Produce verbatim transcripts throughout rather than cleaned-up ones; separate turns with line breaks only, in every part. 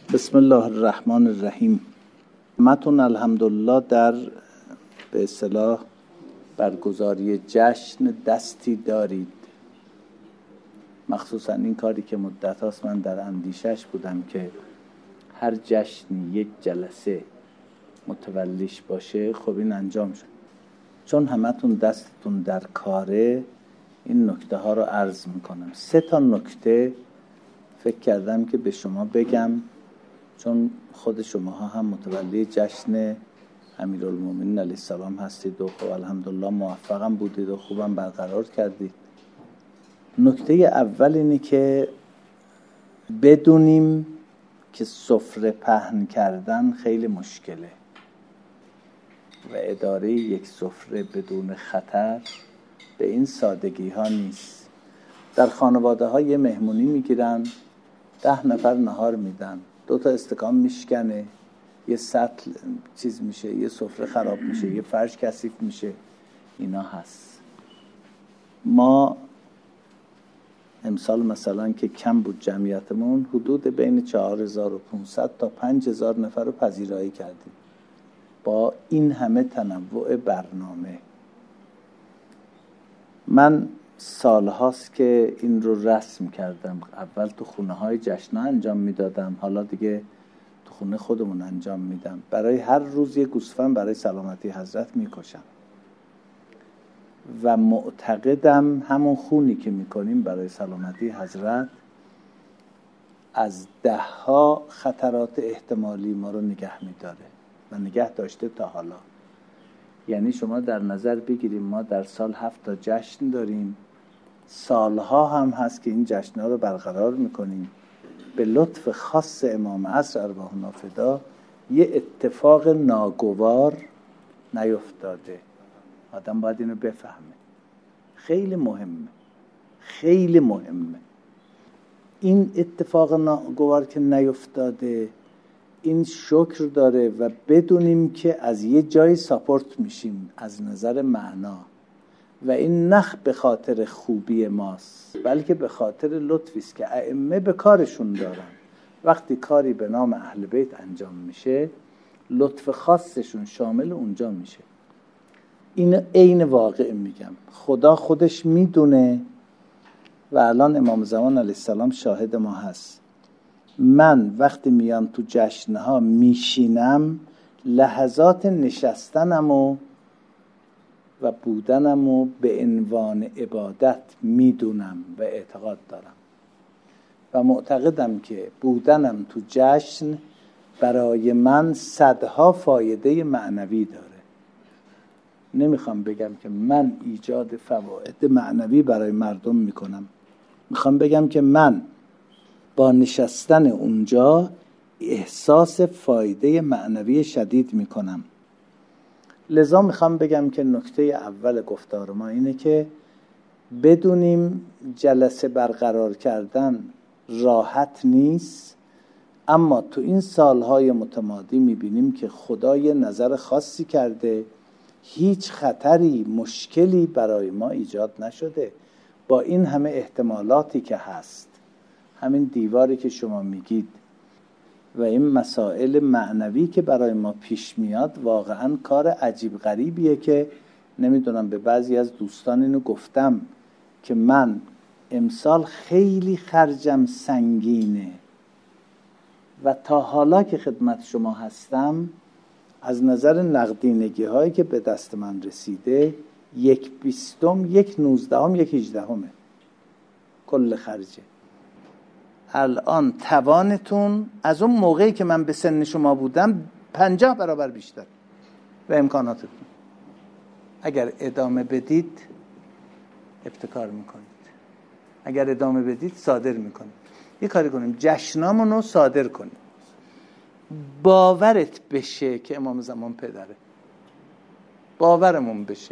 بسم الله الرحمن الرحیم. همتون الحمدلله در به اصطلاح برگزاری جشن دستی دارید. مخصوصا این کاری که مدت هاست من در اندیشش بودم که هر جشنی یک جلسه متولیش باشه. خب این انجام شد. چون همتون دستتون در کاره این نکته ها رو عرض میکنم. سه تا نکته فکر کردم که به شما بگم، چون خود شماها هم متولی جشن امیرالمومنین علیه السلام هستید و خب الحمدلله موفقم بودید و خوبم برقرار کردید. نکته اول اینه که بدونیم که سفره پهن کردن خیلی مشکله و اداره یک سفره بدون خطر به این سادگی ها نیست. در خانواده ها یه مهمونی میگیرن، ده نفر نهار میدن، دو تا استکان میشکنه، یه سطل چیز میشه، یه سفره خراب میشه، یه فرش کثیف میشه. اینا هست. ما امسال مثلا که کم بود جمعیتمون، حدود بین چهار هزار و پانصد تا پنج هزار نفر رو پذیرایی کردیم با این همه تنوع برنامه. من سالهاست که این رو رسم کردم. اول تو خونه های جشن‌ها انجام میدادم، حالا دیگه تو خونه خودمون انجام میدم. برای هر روز یه گوسفند برای سلامتی حضرت میکشم و معتقدم همون خونی که میکنیم برای سلامتی حضرت از ده ها خطرات احتمالی ما رو نگه میداره و نگه داشته تا حالا. یعنی شما در نظر بگیریم ما در سال هفت تا جشن داریم، سالها هم هست که این جشن‌ها رو برقرار میکنیم. به لطف خاص امام عصر ارواحنا فدا یه اتفاق ناگوار نیفتاده. آدم باید اینو بفهمه. خیلی مهمه، خیلی مهمه. این اتفاق ناگوار که نیفتاده این شکر داره و بدونیم که از یه جایی ساپورت میشیم از نظر معنا و این نخ به خاطر خوبی ماست، بلکه به خاطر لطفی است که ائمه به کارشون دارن. وقتی کاری به نام اهل بیت انجام میشه، لطف خاصشون شامل اونجا میشه. این عین واقع میگم. خدا خودش میدونه و الان امام زمان علیه السلام شاهد ما هست. من وقتی میام تو جشنها میشینم، لحظات نشستنم و و بودنم و به عنوان عبادت میدونم و اعتقاد دارم و معتقدم که بودنم تو جشن برای من صدها فایده معنوی داره. نمیخوام بگم که من ایجاد فواید معنوی برای مردم میکنم، میخوام بگم که من با نشستن اونجا احساس فایده معنوی شدید میکنم. لذا میخوام بگم که نکته اول گفتار ما اینه که بدونیم جلسه برقرار کردن راحت نیست، اما تو این سالهای متمادی میبینیم که خدا یه نظر خاصی کرده، هیچ خطری مشکلی برای ما ایجاد نشده. با این همه احتمالاتی که هست، همین دیواری که شما میگید و این مسائل معنوی که برای ما پیش میاد، واقعا کار عجیب غریبیه که نمیدونم. به بعضی از دوستان اینو گفتم که من امسال خیلی خرجم سنگینه و تا حالا که خدمت شما هستم از نظر نقدینگی هایی که به دست من رسیده، یک بیستم، یک نوزدهم، یک هجدهمه کل خرجه. الان توانتون از اون موقعی که من به سن شما بودم پنجاه برابر بیشتر و امکاناتتون. اگر ادامه بدید ابتکار میکنید، اگر ادامه بدید صادر میکنید. یه کاری کنیم، جشنامون رو صادر کنیم، باورت بشه که امام زمان پدره، باورمون بشه.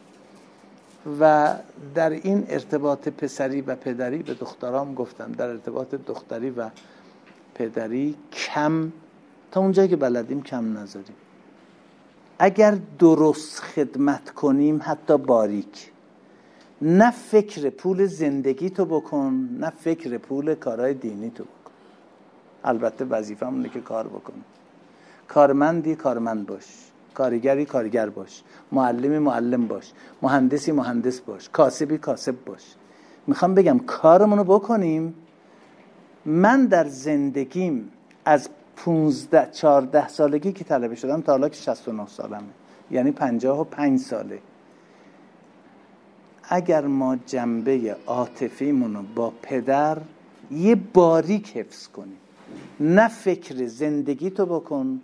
و در این ارتباط پسری و پدری به دخترام گفتم، در ارتباط دختری و پدری کم، تا اونجایی که بلدیم کم نذاریم. اگر درست خدمت کنیم، حتی باریک، نه فکر پول زندگی تو بکن، نه فکر پول کارهای دینی تو بکن. البته وظیفه‌مون اینه که کار بکنیم. کارمندی کارمند باش، کارگری کارگر باش، معلمی معلم باش، مهندسی مهندس باش، کاسبی کاسب باش. میخوام بگم کارمونو بکنیم. من در زندگیم از پونزده چهارده سالگی که طلبه شدم تا حالا که شصت و نه سالمه، یعنی پنجاه و پنج ساله، اگر ما جنبه عاطفیمونو با پدر یه باریک حفظ کنیم، نه فکر زندگی تو بکن،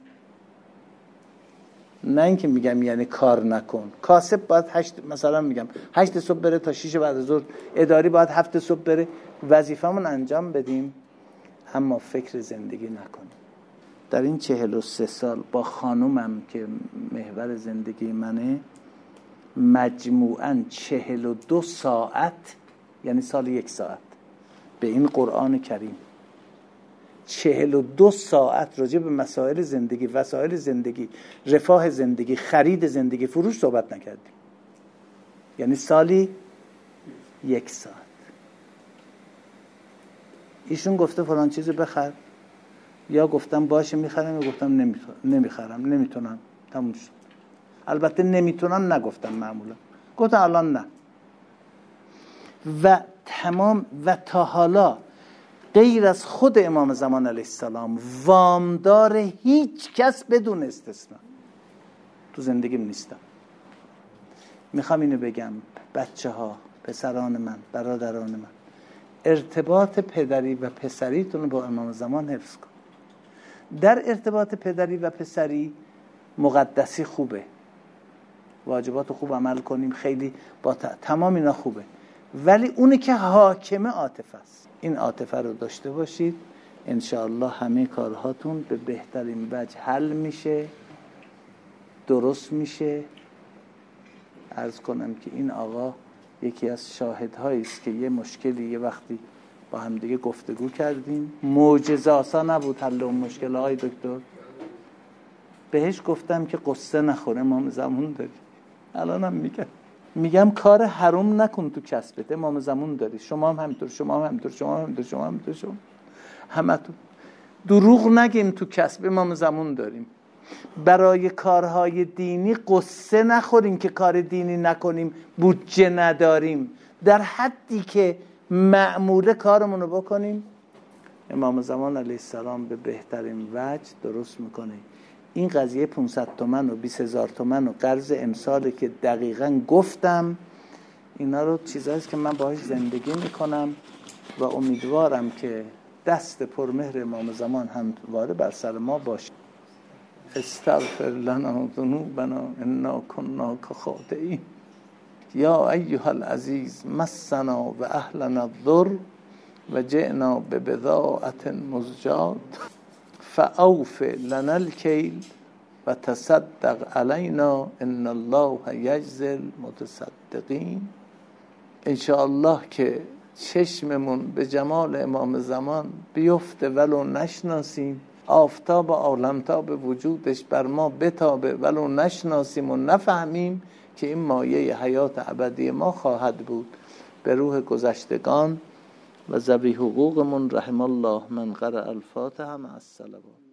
نه اینکه میگم یعنی کار نکن. کاسب باید هشت مثلا میگم هشت صبح بره تا شیش بعد از ظهر، اداری باید هفت صبح بره، وظیفمون انجام بدیم، اما فکر زندگی نکنیم. در این چهل و سه سال با خانومم که محور زندگی منه، مجموعاً چهل و دو ساعت، یعنی سال یک ساعت، به این قرآن کریم چهل و دو ساعت راجع به مسائل زندگی، وسایل زندگی، رفاه زندگی، خرید زندگی، فروش صحبت نکردیم. یعنی سالی یک ساعت. ایشون گفته فلان چیزو بخر، یا گفتم باشه میخرم، یا گفتم نمیخرم نمیتونم، تموم شد. البته نمیتونم نگفتم، معمولا گفتم الان نه. و تمام. و تا حالا غیر از خود امام زمان علیه السلام وامدار هیچ کس بدون استثنا تو زندگیم نیستم. میخوام اینو بگم، بچه ها، پسران من، برادران من، ارتباط پدری و پسریتون با امام زمان حفظ کن. در ارتباط پدری و پسری مقدسی خوبه، واجبات خوب عمل کنیم، خیلی با تمام اینا خوبه، ولی اونی که حاکم عاطفه است. این عاطفه رو داشته باشید، انشاءالله همه کارهاتون به بهترین وجه حل میشه، درست میشه. عرض کنم که این آقا یکی از شاهدهایی است که یه مشکلی یه وقتی با هم دیگه گفتگو کردیم، معجزه آسا نبود حل اون مشکل. های دکتر بهش گفتم که قصه نخوره، امام زمان داری. الانم میگم میگم کار حرام نکن تو کسبت، امام زمان داری. شما هم همینطور، شما هم همینطور، شما هم همینطور، شما هم همینطور، شما همتون. دروغ نگیم تو کسب، امام زمان داریم. برای کارهای دینی قصه نخوریم که کار دینی نکنیم، بودجه نداریم. در حدی که مأموره کارمونو بکنیم، امام زمان علیه السلام به بهترین وجه درست میکنه. این قضیه پانصد تومن و بیست هزار تومن و قرض امساله که دقیقاً گفتم، اینا رو چیزاییست که من باهاش زندگی میکنم و امیدوارم که دست پرمهر امام زمان همواره بر سر ما باشه. استغفر لنا ذنوبنا انا كنا خاطئین. یا ایها العزیز مسنا و اهلنا الضر و جئنا ببضاعة مزجاة فاوف لنا الکیل و تصدق علینا ان الله یجزی المتصدقین. انشاءالله که چشممون به جمال امام زمان بیفته ولو نشناسیم، آفتاب عالمتاب وجودش بر ما بتابه ولو نشناسیم و نفهمیم، که این مایه حیات ابدی ما خواهد بود. به روح گذشتگان و ذوی حقوقمون رحم الله من قرأ الفاتحه مع الصلوات.